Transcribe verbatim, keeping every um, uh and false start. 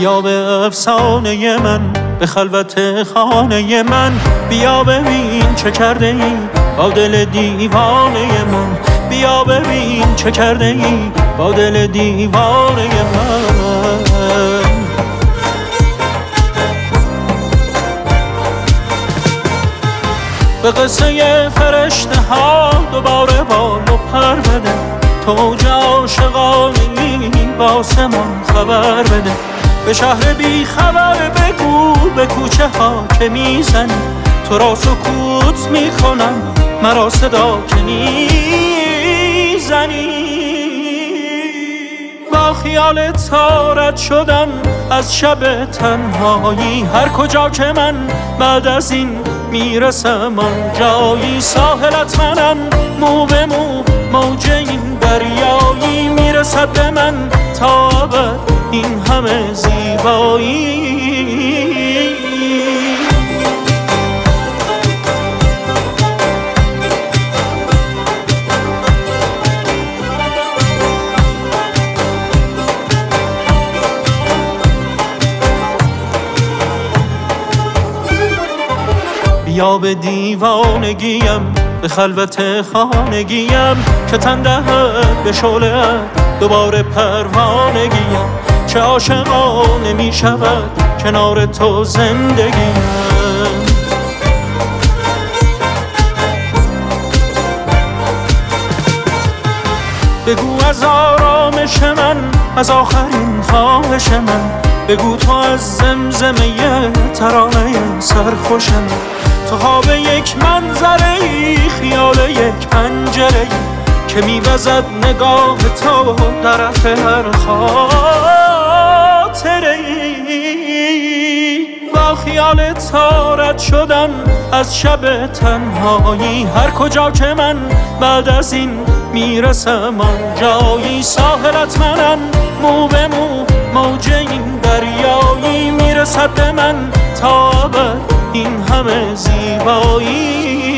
بیا به افسانه من، به خلوت خانه من. بیا ببین چه کرده ای با دل دیوانه من. بیا ببین چه کرده ای با دل دیوانه من. به قصه فرشته ها دوباره بال و پر بده. تو اوج عاشقانه‌ای با آسمان خبر بده. به شهر بی خبر بگو به کوچه ها که میزنی. تو را سکوت میکنم مرا صدا که میزنی. با خیال تارت شدم از شب تنهایی. هر کجا که من بعد از این میرسم آنجایی. ساحلت منم مو به مو موج این دریایی. میرسد به من تا ابد این همه زیبایی. بیا به دیوانگیم، به خلوت خانگیم که تن دهد به شعله‌ات دوباره پروانگیم. چه عاشقانه می شود کنار تو زندگیم. بگو از آرامش من، از آخرین خواهش من. بگو تو از زمزمه ترانه سرخوش من. تو خواب یک منظره ای، خیال یک پنجره ای که میوزد نگاه تو در رفت هر خاطره ای. با خیال تارت شدم از شب تنهایی. هر کجا که من بعد از این میرسم آنجایی. ساحلت منم مو به مو موج این دریایی. میرسد به من تا ابد این همه زیبایی.